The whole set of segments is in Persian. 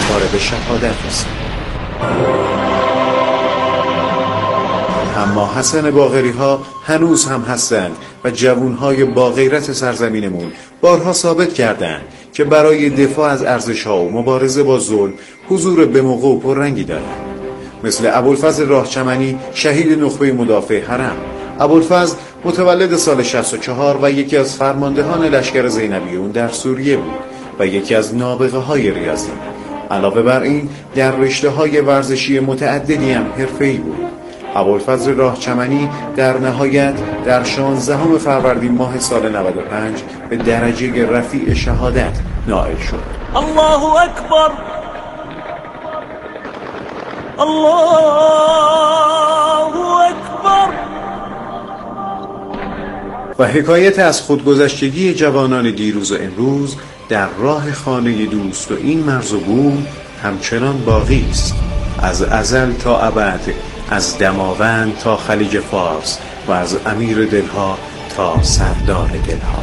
بالاخره به شهادت رسید. اما حسن باقری ها هنوز هم هستند و جوانهای با غیرت سرزمینمون بارها ثابت کردند که برای دفاع از ارزش‌ها و مبارزه با ظلم حضور به موقع و پررنگی دارند. مثل ابوالفضل راهچمنی، شهید نخبه مدافع حرم. ابوالفضل متولد سال 64 و یکی از فرماندهان لشکر زینبیون در سوریه بود و یکی از نابغه های ریاضی. علاوه بر این در رشته‌های ورزشی متعددی هم حرفه‌ای بود. ابوالفضل راهچمنی در نهایت در 16 فروردین ماه سال 95 به درجه رفیع شهادت نائل شد. الله اکبر، الله اکبر. و حکایت از خودگذشتگی جوانان دیروز و امروز در راه خانه دوست و این مرز و بوم همچنان باقی است. از ازل تا ابد، از دماوند تا خلیج فارس و از امیر دلها تا سردار دلها.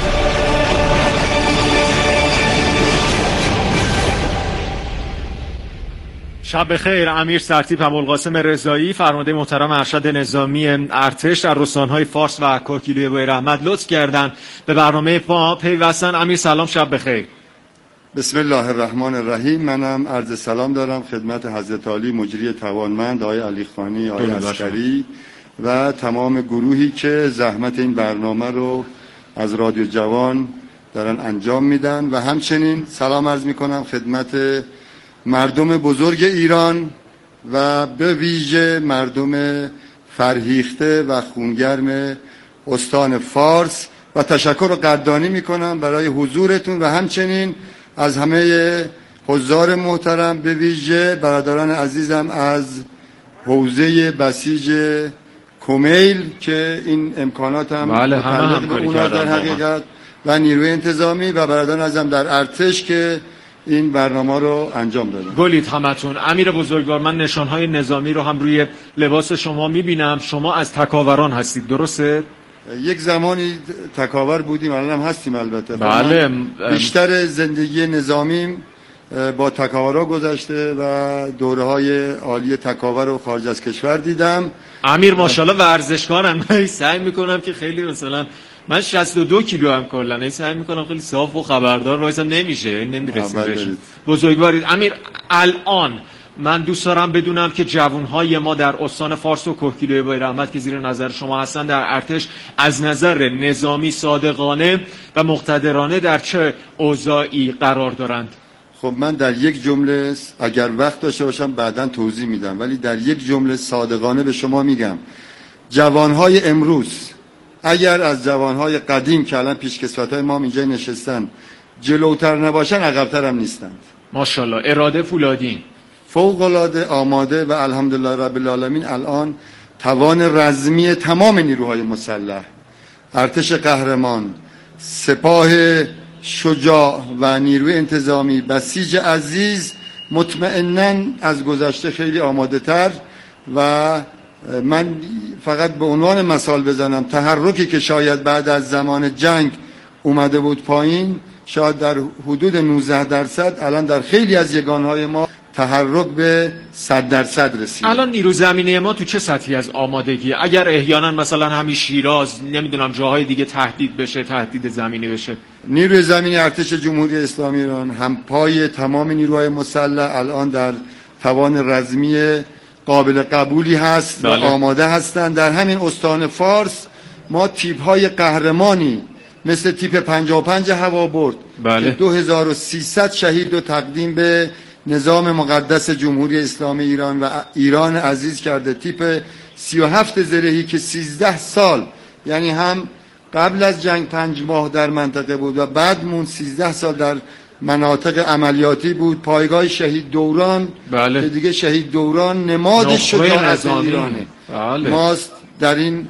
شب بخیر. امیر سرتیپ ابوالقاسم رضایی، فرمانده محترم ارشد نظامی ارتش در استانهای فارس و کوکیلوی بویراحمد لطف کردند به برنامه ما پیوستن. امیر سلام، شب بخیر. بسم الله الرحمن الرحیم. منم عرض سلام دارم خدمت حضرت عالی مجری توانمند آقای علی خانی، آقای عسکری و تمام گروهی که زحمت این برنامه رو از رادیو جوان دارن انجام میدن و همچنین سلام عرض میکنم خدمت مردم بزرگ ایران و به ویژه مردم فرهیخته و خونگرم استان فارس و تشکر و قدردانی میکنم برای حضورتون و همچنین از همه حضار محترم، به ویژه برادران عزیزم از حوزه بسیج کمیل که این امکانات هم متعلق به اونا در حقیقت و نیروی انتظامی و برادران عزیزم در ارتش که این برنامه رو انجام دادن. گلید همتون. امیر بزرگوار، من نشانهای نظامی رو هم روی لباس شما میبینم. شما از تکاوران هستید، درسته؟ یک زمانی تکاور بودیم، الان هم هستیم البته. بله. بیشتر زندگی نظامیم با تکاورا گذشته و دوره‌های عالی تکاور رو خارج از کشور دیدم. امیر ماشاءالله ورزشکارن. من سعی میکنم که خیلی مثلا من 62 کیلو هم کلا سعی میکنم خیلی صاف و خبردار وایسم، نمیشه، نمیرسیم. بزرگوارید. امیر، الان من دوست دارم بدونم که جوانهای ما در استان فارس و کوکیلوی بویراحمد که زیر نظر شما هستن در ارتش از نظر نظامی صادقانه و مقتدرانه در چه اوضاعی قرار دارند؟ خب من در یک جمله اگر وقت داشته باشم بعداً توضیح میدم، ولی در یک جمله صادقانه به شما میگم جوانهای امروز اگر از جوانهای قدیم که الان پیشکسوتای ما اینجا نشستن جلوتر نباشن عقب‌تر هم نیستند. ماشاءالله. اراده فولادین فوق‌العاده آماده و الحمدلله رب العالمین الان توان رزمی تمام نیروهای مسلح، ارتش قهرمان، سپاه شجاع و نیروی انتظامی، بسیج عزیز مطمئناً از گذشته خیلی آماده تر و من فقط به عنوان مثال بزنم تحرکی که شاید بعد از زمان جنگ اومده بود پایین شاید در حدود 19% الان در خیلی از یگانهای ما تحرک به 100% رسید. الان نیرو زمینی ما تو چه سطحی از آمادگی؟ اگر احیانا مثلا همین شیراز نمیدونم جاهای دیگه تهدید بشه، تهدید زمینی بشه، نیروی زمینی ارتش جمهوری اسلامی ایران هم پای تمام نیروهای مسلح الان در توان رزمی قابل قبولی هست. بله. و آماده هستند. در همین استان فارس ما تیپ های قهرمانی مثل تیپ 55 هوابرد. بله. که 2300 شهید رو تقدیم به نظام مقدس جمهوری اسلامی ایران و ایران عزیز کرده. تیپ 37 زرهی که 13 سال یعنی هم قبل از جنگ 5 ماه در منطقه بود و بعد مون 13 سال در مناطق عملیاتی بود. پایگاه شهید دوران. بله. که دیگه شهید دوران نماد شجاعت ایرانه. بله. ماست در این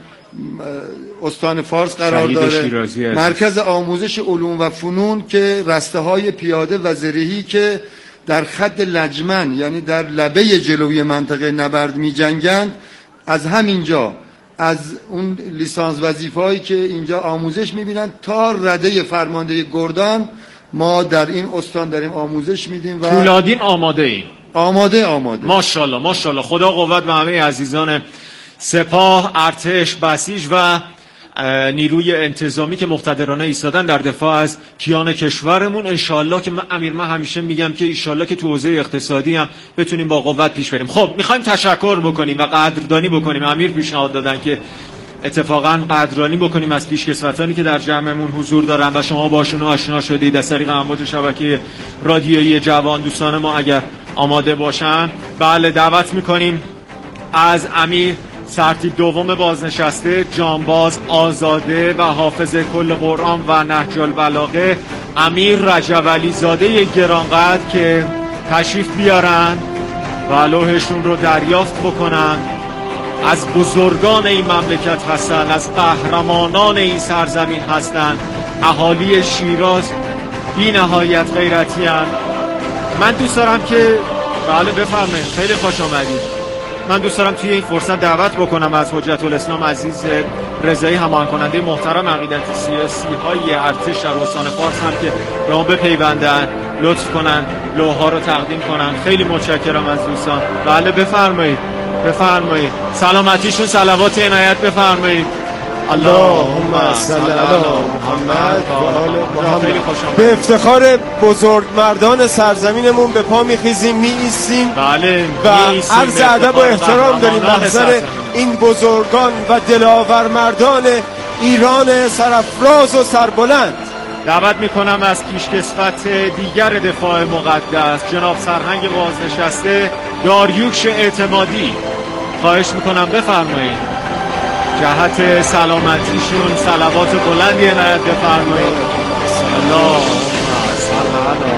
استان فارس قرار داره. مرکز آموزش علوم و فنون که رسته های پیاده و زرهی که در خط لجمن یعنی در لبه جلوی منطقه نبرد می جنگند، از همینجا از اون لیسانس وظیفه‌هایی که اینجا آموزش می‌بینن تا رده فرمانده گردان ما در این استان داریم آموزش میدیم و فولادین آماده ایم. آماده ماشاءالله ماشاءالله. خدا قوت به همه عزیزان سپاه، ارتش، بسیج و نیروی انتظامی که مقتدرانه ایستادن در دفاع از کیان کشورمون. انشالله که من همیشه میگم که انشالله که تو حوزه اقتصادی هم بتونیم با قوت پیش بریم. خب میخوایم تشکر بکنیم و قدردانی بکنیم. امیر پیشنهاد دادن که اتفاقا قدردانی بکنیم از پیشکسوتانی که در جمعمون حضور دارن و شما باشون آشنا شدید از طریق امواج شبکه رادیویی جوان. دوستان ما اگر آماده باشن، بله، دعوت میکنیم از امیر سرتیپ دوم بازنشسته، جانباز آزاده و حافظ کل قرآن و نهج البلاغه امیر رجب علی زاده گرانقدر که تشریف بیارن و لوحشون رو دریافت بکنن. از بزرگان این مملکت هستن، از قهرمانان این سرزمین هستن. اهالی شیراز بی نهایت غیرتی هستن. من دوست دارم که بله بفرمایید، خیلی خوش آمدید. من دوست دارم توی این فرصت دعوت بکنم از حجت الاسلام عزیز رضایی، همان کننده محترم عقیدت سیاسی های ارتش در استان فارس هم که به ما بپیوندن، لطف کنن لوح‌ها رو تقدیم کنن. خیلی متشکرم از دوستان. بله بفرمایید بفرمایید. سلامتیشون صلوات عنایت بفرمایید. اللهم صل علی محمد و آل محمد. به افتخار بزرگ مردان سرزمینمون به پا میخیزیم، میایستیم بله و عرض ادب و احترام داریم محضر این بزرگان و دلاور مردان ایران سرافراز و سربلند. دعوت میکنم از پیشکسوت دیگر دفاع مقدس جناب سرهنگ بازنشسته داریوش اعتمادی، خواهش میکنم بفرمایید. جهت سلامتیشون صلوات بلندی عنایت بفرمایید. اللهم صل علی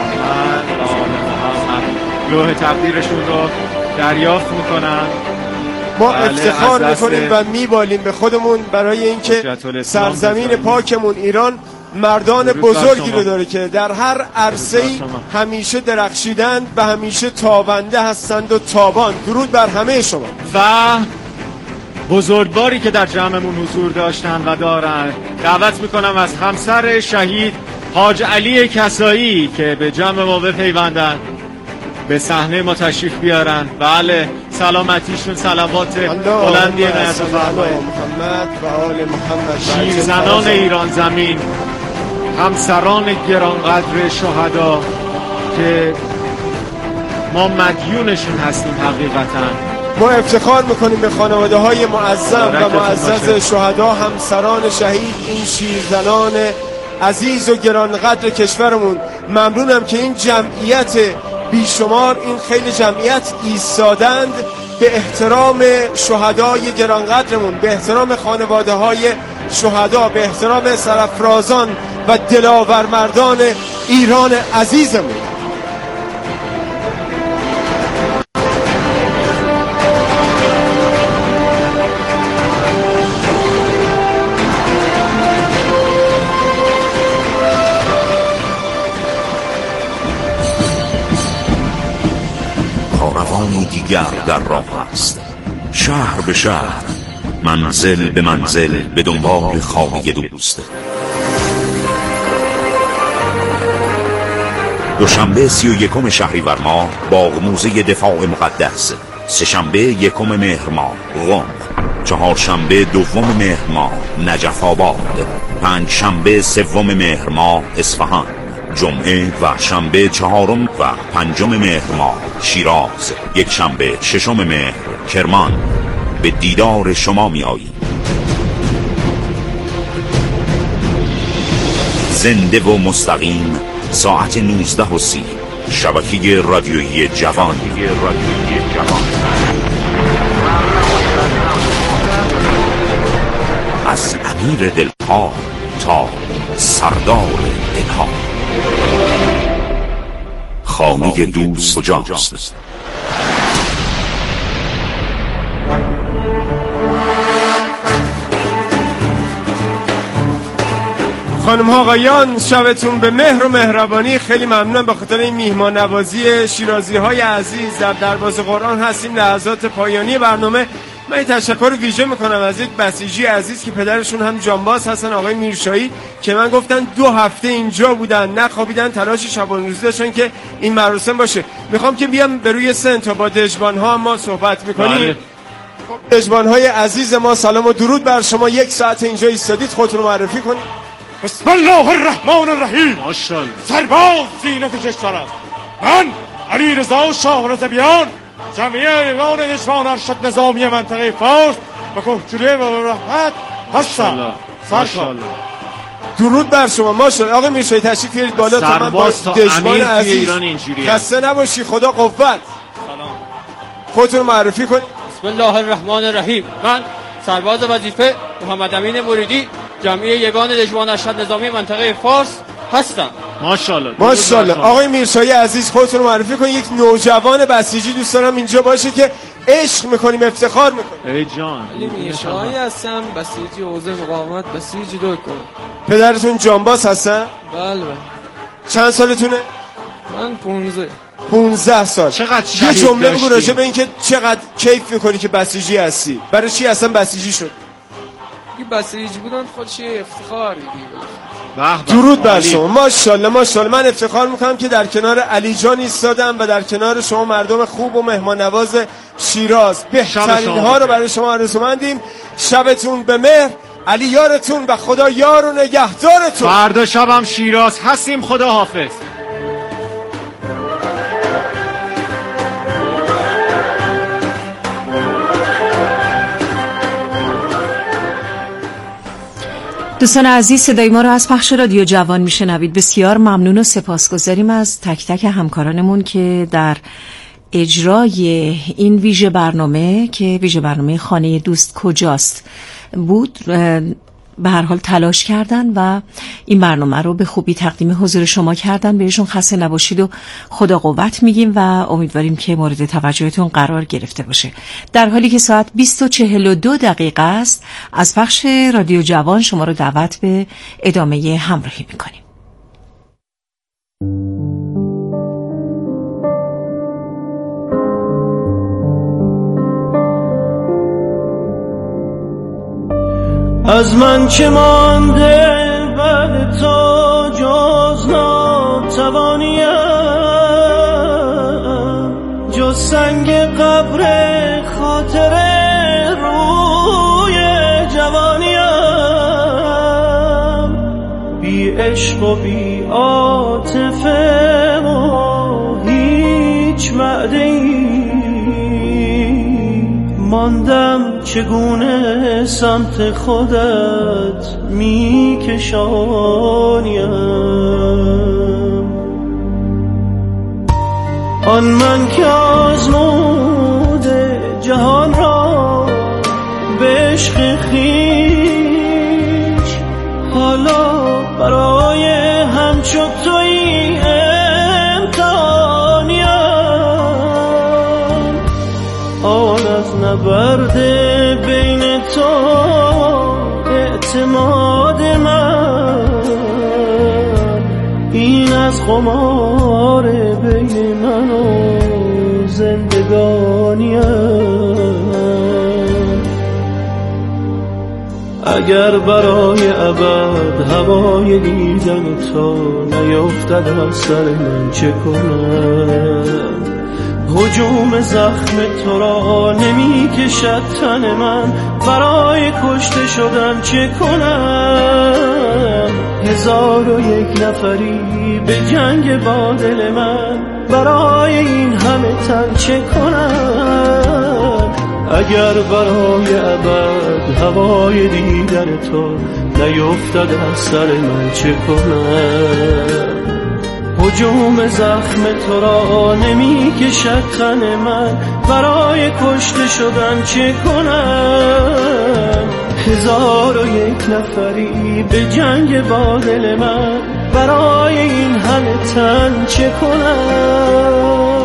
محمد. لوح تقدیرشون رو دریافت میکنن. ما افتخار میکنیم و میبالیم به خودمون برای اینکه سرزمین پاکمون ایران مردان بزرگی رو داره که در هر عرصه‌ای همیشه درخشیدند و همیشه تابنده هستند و تابان. درود بر همه شما و بزرگواری که در جمعمون حضور داشتن و دارن. دعوت میکنم از همسر شهید حاج علی کسایی که به جمع ما بپیوندن، به صحنه ما تشریف بیارن. بله، سلامتیشون صلوات بلندی عنایت بفرمایید. محمد و آل محمد. شیرزنان ایران زمین، همسران گرانقدر شهدا که ما مدیونشون هستیم حقیقتا. ما افتخار میکنیم به خانواده های معظم و معزز شهدا، همسران شهید، این شیرزنان عزیز و گرانقدر کشورمون. ممنونم که این جمعیت بیشمار، این خیلی جمعیت ایستادند به احترام شهدای گرانقدرمون، به احترام خانواده های شهدا، به احترام سرافرازان و دلاور مردان ایران عزیزمون. کاروانی دیگر در راه است، شهر به شهر، منزل به منزل، به دنبال خواهی دوست. دوشنبه 31 شهریور ماه باغموزه دفاع مقدس، سه‌شنبه 1 مهر ماه قم، چهارشنبه 2 مهر ماه نجف آباد، پنجشنبه 3 مهر ماه اصفهان، جمعه و شنبه 4 و 5 مهر ماه شیراز، یکشنبه 6 مهر کرمان. به دیدار شما می آییم. زنده و مستقیم ساعت 19:30 شبکه رادیویی جوان. از امیر دلها تا سردار دلها، خانه دوست کجاست؟ خانم ها آقایان، شبتون به مهر و مهربانی. خیلی ممنونم به خاطر این میهمان نوازی شیرازی های عزیز. در دروازه قرآن هستیم، لحظات پایانی برنامه. من این تشکر ویژه میکنم از یک بسیجی عزیز که پدرشون هم جانباز هستن، آقای میرشایی، که من گفتن 2 هفته اینجا بودن، نخوابیدن، تلاش شبانه روزی داشتن که این مراسم باشه. میخوام که بیام به روی سن تا با دژبان‌ها ما صحبت میکنیم. دژبان‌های عزیز ما، سلام و درود بر شما. 1 ساعت اینجا ایستادید، خودتون رو معرفی کنید. بسم الله الرحمن الرحیم. ماشاءالله. سرباز زینت کشور است. من علی رضا شاه رضویان، جمعیه یگان دژبان ارشد نظامی منطقه فارس و کوهجوری و رحمت هستم. ماشاءالله. درود بر شما. ماشاءالله. آقا میرشایی تشریف بیارید بالا تا من با دژبان عزیز. خسته نباشی، خدا قوت. سلام. خودتون رو معرفی کنید. بسم الله الرحمن الرحیم. من سرباز وظیفه محمد امین مریدی، جمعیه یگان دژبان ارشد نظامی منطقه فارس هستم. ماشاءالله. ماشاءالله. آقای میرشایی عزیز خودتون رو معرفی کنید. یک نوجوان بسیجی دوست دارم اینجا باشه که عشق میکنیم، افتخار میکنیم. ای جان. علی میرشایی هستم، بسیجی حوزه مقاومت بسیجی دکتر. پدرتون جانباز هستن؟ بله. چند سالتونه؟ من 15 سال. چقدر یه جمله بگو راجع به این که چقدر کیف میکنی که بسیجی هستی. برای چی اصلا بسیجی شد؟ این بسیجی بودن خودش افتخاری دیگه. درود بر شما. ماشاءالله ماشاءالله. من افتخار میکنم که در کنار علی جان ایستادم و در کنار شما مردم خوب و مهمان نواز شیراز. بهترین ها رو برای شما آرزومندیم. شبتون به مهر. علی یارتون و خدا یار و نگهدارتون. فردا شبم شیراز هستیم. خدا حافظ. دوستان عزیز، صدای ما را از پخش رادیو جوان میشنوید. بسیار ممنون و سپاسگزاریم از تک تک همکارانمون که در اجرای این ویژه برنامه که ویژه برنامه خانه دوست کجاست بود به هر حال تلاش کردن و این برنامه رو به خوبی تقدیم حضور شما کردن. بهشون خسته نباشید و خدا قوت میگیم و امیدواریم که مورد توجهتون قرار گرفته باشه. در حالی که ساعت 20:42 است، از پخش رادیو جوان شما رو دعوت به ادامه همراهی میکنیم. از من چه مانده بعد تو جز ناتوانیم، جز سنگ قبر خاطر روی جوانیم. بی عشق و بی عاطفه و هیچ وعده‌ای ماندم، چگونه سمت خودت میکشانیم. آن من که آزموده جهان را به عشق خویش، حالا برای همچو تویی امتحانیم. آن از نبرد بین تو اعتماد من، این از خمار بین من و زندگانیم. اگر برای ابد هوای دیدن تو نیفتد از سر من چه کنم؟ هجوم زخم تو را نمی کشد تن من، برای کشته شدن چه کنم؟ 1001 نفری به جنگ با دل من، برای این همه تن چه کنم؟ اگر برای ابد هوای دیدن تو نیفتد از سر من چه کنم؟ هجوم زخم تو را نمی کشد تن من، برای کشته شدن چه کنم؟ 1001 نفری به جنگ با دل من، برای این همه تن چه کنم؟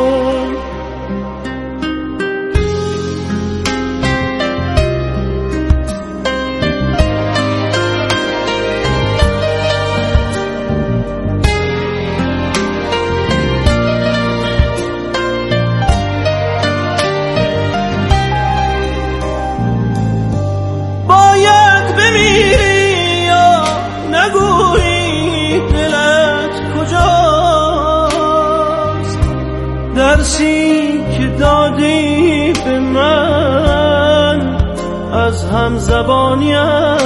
درسی که دادی به من از همزبانیم،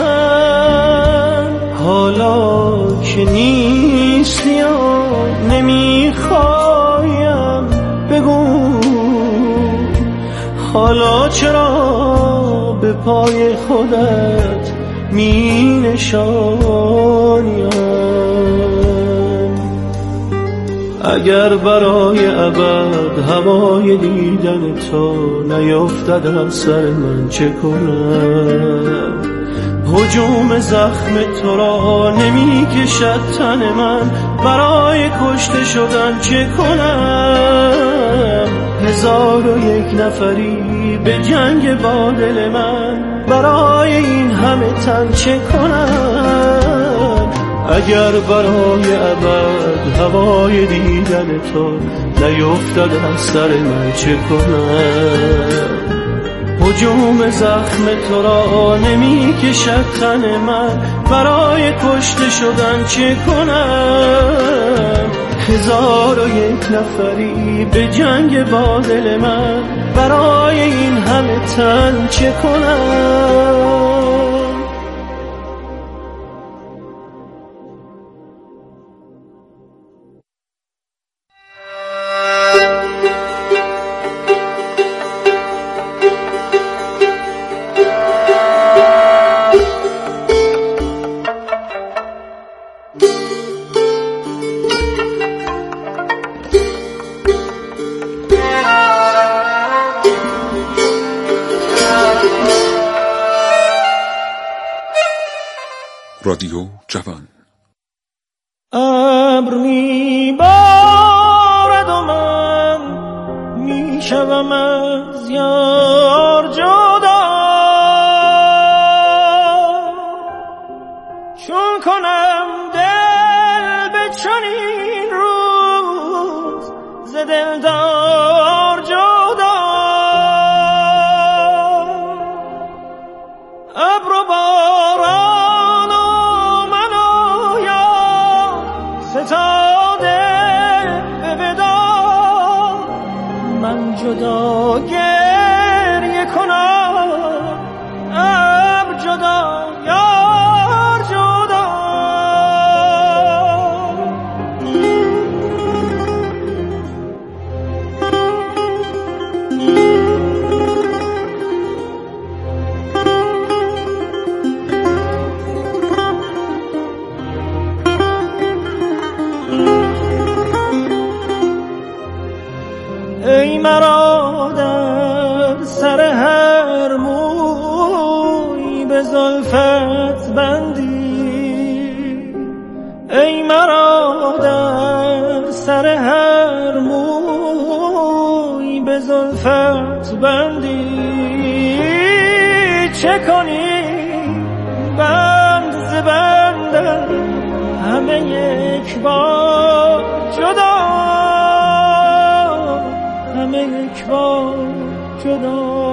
حالا که نیستی و نمیخوایم بگو حالا چرا به پای خودت می نشانیم. اگر برای ابد هوای دیدن تو نیفتد از سر من چه کنم؟ هجوم زخم تو را نمی کشد تن من، برای کشته شدن چه کنم؟ 1001 نفری به جنگ با دل من، برای این همه تن چه کنم؟ اگر برای ابد هوای دیدن تو نیفتد از سر من چه کنم؟ هجوم زخم تو را نمی کشد تن من، برای کشته شدن چه کنم؟ 1001 نفری به جنگ با دل من، برای این همه تن چه کنم؟ رادیو جوان. ابر میبارد و من میشوم از یار جدا، چون کنم دل به چنین روز ز دلدار جدا. ابر و باران ستاده به وداع، من جدا گریه کنم، ابر جدا یار جدا. ای مرا در سر هر موی به زلفت بندی، ای مرا در سر هر موی به زلفت بندی، چه کنی بند ز بندم همه یک بار جدا، همه یک بار جدا.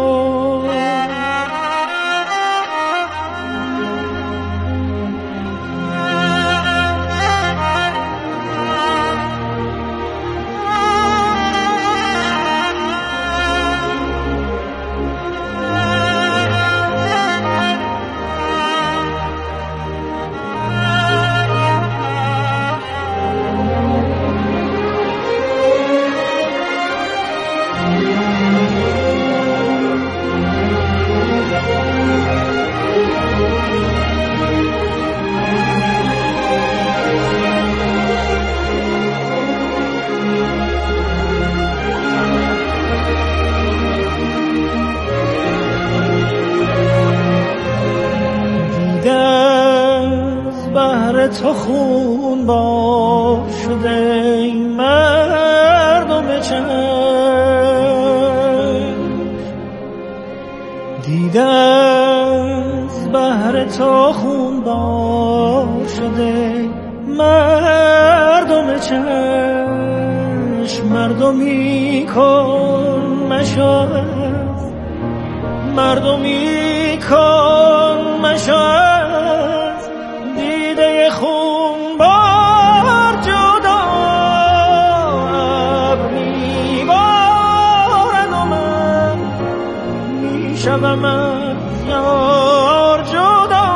تو خون با شده این مردم چشم، دیده از بحر تو خون با شده مردم چشم، مردمی کن مشاهد، مردمی کن مشاهد، دیده خون بار جدا. ابر میبارد شبم از یار جدا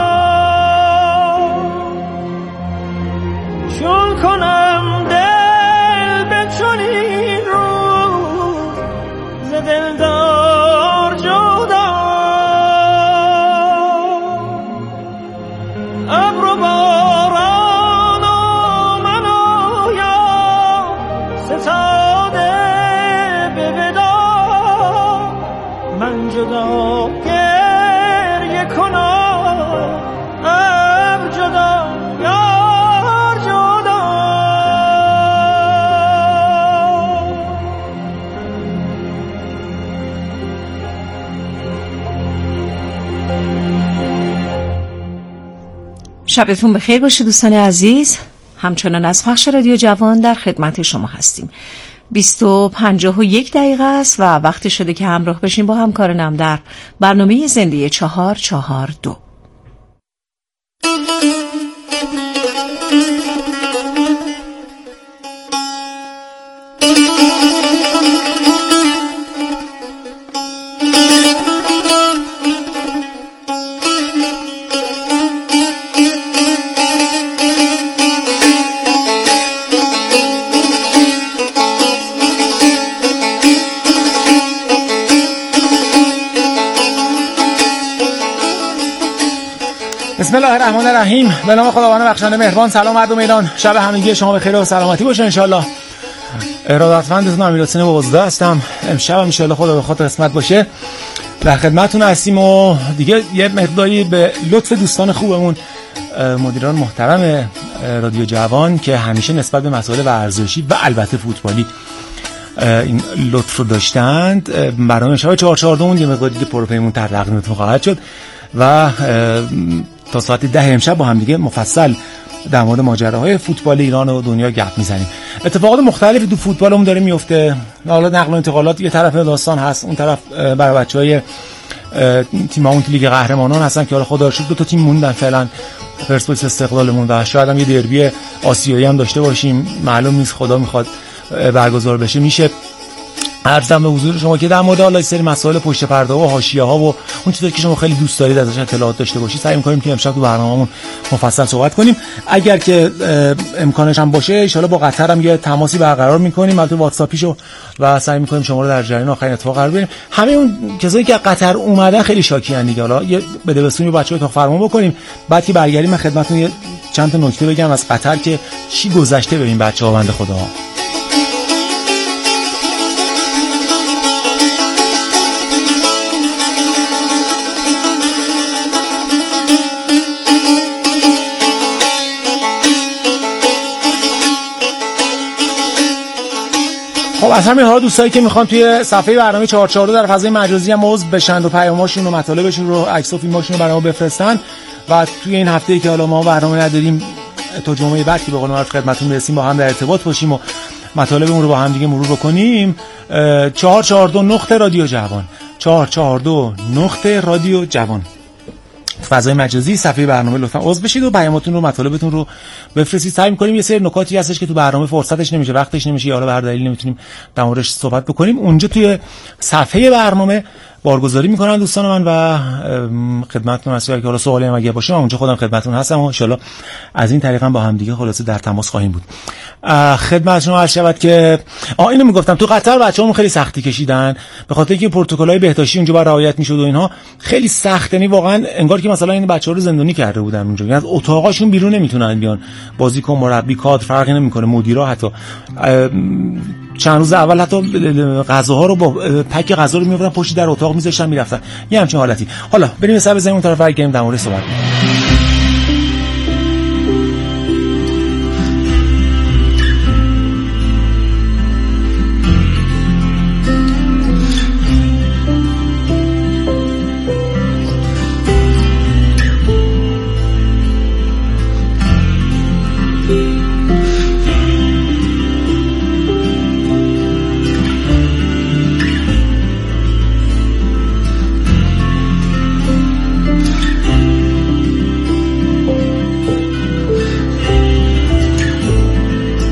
چون کنم دل به چنین روز ز دلدار جدا ابر و باران و من آیا ستاده به ودا من جدا گریه کنم ابر جدا یار جدا شبتون بخیر باشه دوستان عزیز. همچنان از پخش رادیو جوان در خدمت شما هستیم. 20:51 است و وقت شده که همراه بشیم با همکارانم در برنامه زنده 442. بسم الله الرحمن الرحیم. به نام خداوند بخشنده مهربان. سلام مردم ایران، شب همگی شما بخیر و سلامتی باشه ان شاء الله. ارادتمندتون امیرحسین بازده هستم. امشب ان شاء الله خدا به خاطر قسمت باشه در خدمتتون هستیم و دیگه یه مقداری به لطف دوستان خوبمون مدیران محترم رادیو جوان که همیشه نسبت به مسائل ورزشی و البته فوتبالی این لطف رو داشتند، برنامه شب 442 یه مقدار دیگه پروپیمون تقدیمتون خواهد شد و تا ساعت 10 امشب با هم دیگه مفصل در مورد ماجراهای فوتبال ایران و دنیا گپ میزنیم. اتفاقات مختلفی تو فوتبالمون داره میفته. حالا نقل و انتقالات یه طرف داستان هست، اون طرف برای بچهای تیممون تو لیگ قهرمانان هستن که حالا خدا رو شکر 2 تا تیم موندن فعلا، پرسپولیس استقلالمون و شاید هم یه دربی آسیایی هم داشته باشیم، معلوم نیست، خدا میخواد برگزار بشه میشه. عرضم به حضور شما که در مورد حالا سری مسائل پشت پرده و حاشیه‌ها و اون چیزایی که شما خیلی دوست دارید ازش اطلاعات داشته باشید سعی می‌کنیم که امشب تو برنامه‌مون مفصل صحبت کنیم. اگر که امکانش هم باشه ان شاءالله با قطر هم یه تماسی برقرار می‌کنیم، البته واتساپیشو، و سعی می‌کنیم شما رو در جریان آخرین اتفاق قرار بدیم. همه اون کسایی که قطر اومدن خیلی شاکیان دیگه. حالا یه بدبستونی بچه‌ها تا فرمان بکنیم، بعد که برگردیم من خدمتتون یه چند تا نکته بگم از قطر که چی گذشته ببین بچه‌ها بنده خدا. خب از همین حالا دوستایی که میخوان توی صفحه برنامه 442 در فضای مجازی هم عضو بشن و پیاماشون و مطالبشون رو، عکس و فیلماشون رو برای ما بفرستن و توی این هفته‌ای که حالا ما برنامه نداریم تا جمعه بعد که به قول معروف خدمتتون برسیم با هم در ارتباط باشیم و مطالبمون رو با هم دیگه مرور بکنیم. 442 نقطه رادیو جوان، 442 نقطه رادیو جوان فضای مجازی صفحه برنامه لطفا عضو بشید و پیاماتون رو، مطالبتون رو بفرستید. سعی می‌کنیم یه سری نکاتی هستش که تو برنامه فرصتش نمیشه، وقتش نمیشه یا به هر دلیلی نمیتونیم در موردش صحبت بکنیم، اونجا توی صفحه برنامه بارگذاری میکنن دوستان من و خدمتتون هستم که حالا سوالی هم اگه باشه من اونجا خودم خدمتتون هستم و ان شاءالله از این طریق هم با هم دیگه خلاصه در تماس خواهیم بود. خدمت شما عرض شود که اینو میگفتم تو قطر بچه‌مون خیلی سختی کشیدن به خاطر اینکه پروتکل‌های بهداشتی اونجا با رعایت میشد و اینها خیلی سخت، یعنی واقعا انگار که مثلا این بچه‌ها رو زندانی کرده بودن اونجا، یعنی از اتاقاشون بیرون نمیتونن بیان، بازیکن، مربی، کادر فرقی نمیکنه، مدیرا حتی چند روز اول حتی غذاها رو با پک غذا رو می‌آوردن پشت در اتاق می‌ذاشتن میرفتن، یه همچین حالتی. حالا بریم سر بزنیم اون طرف برگردیم در مورد صحبت.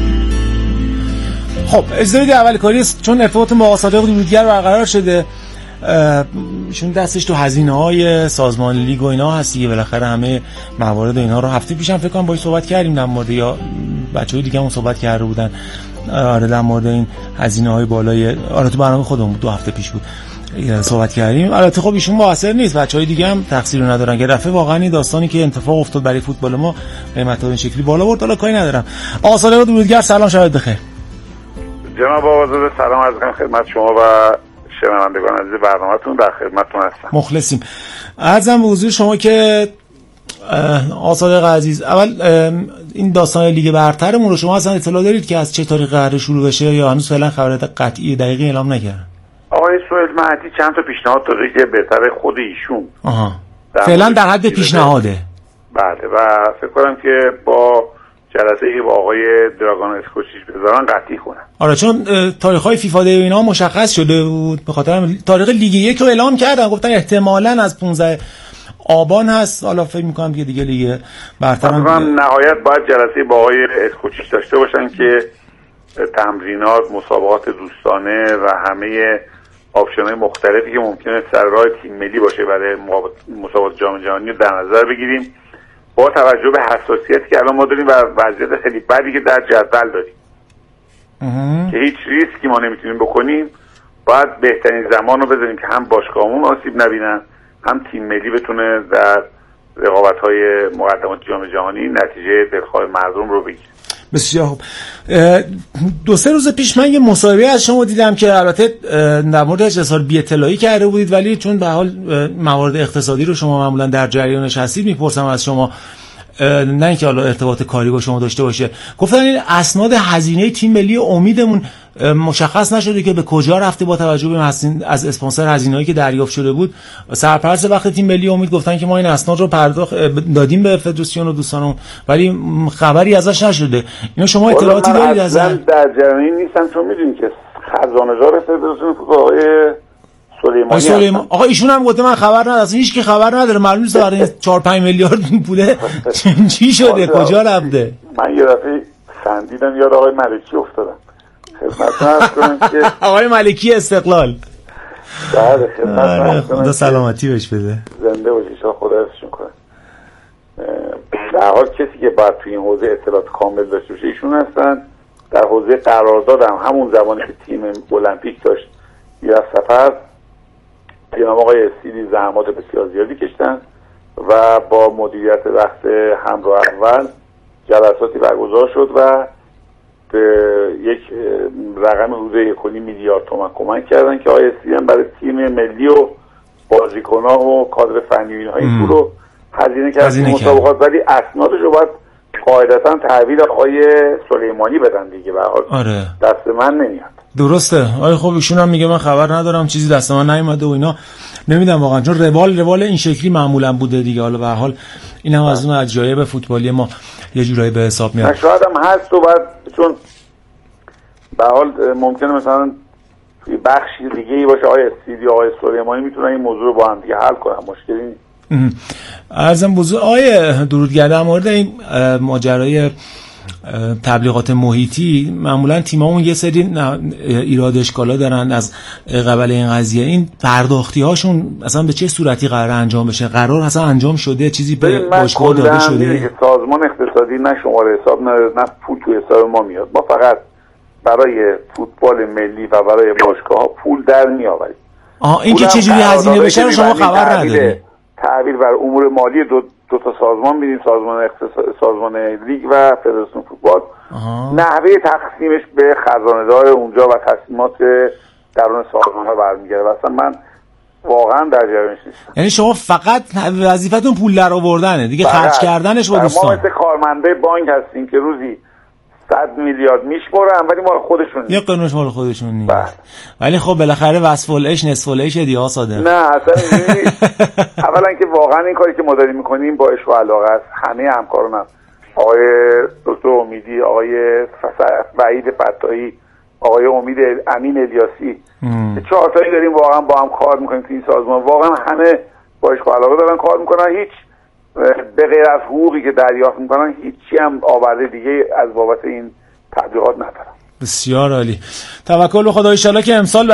خب اجازه اول کاری است چون ارتباط با صادق دیگر برقرار شده ایشون دستش تو هزینه‌های سازمان لیگ و اینا هست دیگه، بالاخره همه موارد اینا رو هفته پیشم فکر کنم باهاش صحبت کردیم در مورد، یا بچه‌های دیگه هم صحبت کرده بودن آره در مورد این هزینه‌های بالای، آره تو برنامه خودمون 2 هفته پیش بود صحبت کردیم. البته خب ایشون مؤثر نیست، بچهای دیگه هم تقصیر ندارن که دفعه واقعا این داستانی که اتفاق افتاد برای فوتبال ما قیمت‌ها این شکلی بالا برد. حالا کاری ندارم. آقا صالح درودگر، سلام، شب بخیر. جناب آقازاده سلام عرض می‌کنم خدمت شما و شنوندگان عزیز برنامه‌تون، در خدمتتون هستم. مخلصیم. عرضم به حضور شما که آقا صادق عزیز، اول این داستان لیگ برترمون رو شما اصلا اطلاع دارید که از چه تاریخ قرار شروع بشه یا هنوز فعلا خبر قطعی دقیقی اعلام نکردن؟ آقای سهیل مهدی چند تا پیشنهاد داده که بهتر خود ایشون فعلا در حد پیشنهاده. بله و فکر کنم که با جلسه‌ای با آقای دراگان اسکوچیچ بذارن قطعی کنن. آره چون تاریخ‌های فیفا دی و اینا مشخص شده بود، به خاطر تاریخ لیگ 1 رو اعلام کردن، گفتن احتمالاً از 15 آبان هست. حالا فکر می‌کنم که دیگه لیگ برتر هم نهایت باید جلسه با آقای اسکوچیچ داشته باشن که تمرینات، مسابقات دوستانه و همه آپشن‌های مختلفی که ممکنه سر راه تیم ملی باشه برای مسابقات جام جهانی در نظر بگیریم، با توجه به حساسیتی که الان ما داریم و وضعیت خیلی بدی که در جدول داریم که هیچ ریسکی ما نمیتونیم بکنیم، باید بهترین زمان رو بذاریم که هم باشگاهمون آسیب نبینن، هم تیم ملی بتونه در رقابت‌های مقدمات جام جهانی نتیجه دلخواه مردم رو بگیره. بسیار خوب. 2-3 روز پیش من یه مصاحبه از شما دیدم که البته در موردش اظهار بی‌اطلاعی کرده بودید، ولی چون به حال موارد اقتصادی رو شما معمولا در جریانش هستید میپرسم از شما، نه اینکه حالا ارتباط کاری با شما داشته باشه. گفتن این اسناد هزینه تیم ملی امیدمون مشخص نشده که به کجا رفته با توجه به از اسپانسر هزینه‌ای که دریافت شده بود. سرپرست وقت تیم ملی امید گفتن که ما این اسناد رو پرداخت دادیم به فدراسیون و دوستانمون، ولی خبری ازش نشده. اینو شما اطلاعاتی دارید از من در جریان نیستم، چون میدونید که خزانه‌دار فدراسیون فوتبال سلیمانی آقا ایشون هم گفته من خبر ندارم، اصلا هیچ کی خبر نداره، معلوم نیست برای 4-5 میلیارد پوله چی شده، کجا رفته. من یه دفعه خندیدم یاد آقای ملکی افتادم. آقای ملکی استقلال. بله خدمت خدا سلامتی بهش بده. زنده باشه ان خدا حفظشون کنه. در حال کسی که باید توی این حوزه اطلاعات کامل داشته باشه ایشون هستن. در حوزه قرارداد هم همون زمانی که تیم المپیک داشت یا سفر، جناب آقای سیدی زحمات بسیار زیادی کشتن و با مدیریت وقت همراه اول جلساتی برگزار شد و به یک رقم حدود 1.5 میلیارد تومان کمک کردن که آقای سیدی هم برای تیم ملی و بازیکن‌ها و کادر فنی و اینها این پول رو هزینه کرد مسابقات، ولی اسنادش رو باید قاعدتاً تحویل آقای سلیمانی بدن دیگه، به هر حال دست من نمیاد. درسته. آره خب ایشون هم میگه من خبر ندارم، چیزی دست من نیومده و اینا. نمیدونم واقعا، چون روال این شکلی معمولا بوده دیگه. حالا به هر حال اینم از اون عجایب فوتبالی ما یه جورایی به حساب میاد. شاید هم هست و بعد چون به هر حال ممکنه مثلا توی بخشی دیگه ای باشه آقای سیدی و آقای سلیمانی میتونن این موضوع رو با هم دیگه حل کنن، مشکلی نیست. عرضم بزرگ آیه درودگرد در مورد این ماجرای تبلیغات محیطی، معمولا تیمامون یه سری ایراد اشکالا دارن از قبل این قضیه. این پرداختی هاشون اصلا به چه صورتی قرار انجام بشه؟ قرار اصلا انجام شده؟ چیزی به باشگاه داده شده؟ که سازمان اقتصادی نه شماره حساب نه پول توی حساب ما میاد. ما فقط برای فوتبال ملی و برای باشگاه ها پول در میآوریم. این که چه جوری هزینه بشه رو شما خبر ندارید؟ تعبیر بر امور مالی دو تا سازمان میدیم، سازمان لیگ و فدراسیون فوتبال. نحوه تقسیمش به خزانه‌دار اونجا و تصمیمات درون سازمان ها برمیگرده. اصلا من واقعا در جریانش نیستم. یعنی شما فقط وظیفتون پول در آوردنه دیگه، خرج کردنش با دوستان. ما مثل کارمنده بانک هستیم که روزی 100 میلیارد میشمرن ولی مال خودشون نیست. یه قرنش مال خودشون نیست. ولی خب بالاخره وصف العش نصف العش دیگه صادق. نه اصلا اولا که واقعا این کاری که ما داریم میکنیم با عشق و علاقه است. همه همکارانم، آقای دکتر امیدی، آقای وحید فتاحی، آقای امید امین الیاسی، 4 تایی داریم واقعا با هم کار میکنیم تو این سازمان. واقعا همه با عشق و علاقه دارن کار میکنن، هیچ به غیر از حقوقی که دریافت میکنن هیچی هم آورده دیگه از بابت این تبلیغات ندارن. بسیار عالی. توکل به خدا. ان شاءالله که امسال